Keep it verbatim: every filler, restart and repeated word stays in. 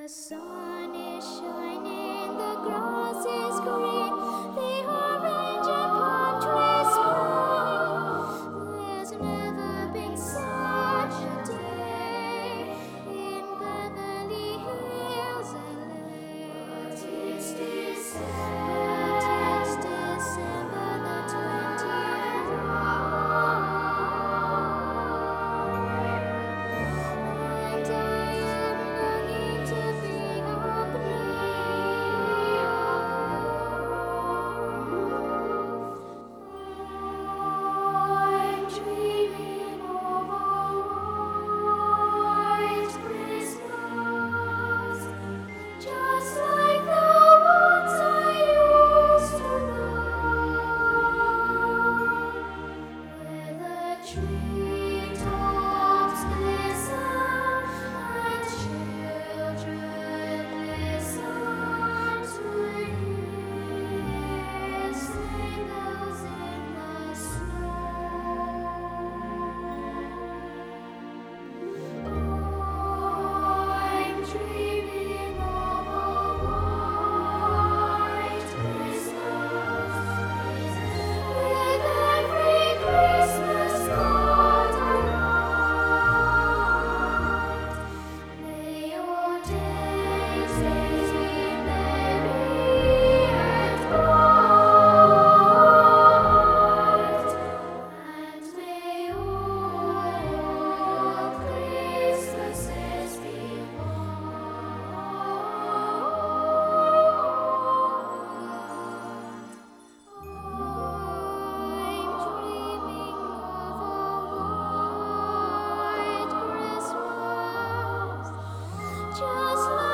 sun is shining, the grass is green, the orange and palm trees smile. There's never been such a day in Beverly Hills, L A. But it's December, but it's December the twenty-fourth. And I am longing to be up I'm dreaming of a white Christmas, just like the ones I used to know, where the treetops glisten and children listen to hear sleigh bells in the snow. I'm dreaming of a white Christmas, with every Christmas card I write. May your days be merry and bright, and may all your Christmases be I'm dreaming of a white Christmas, just like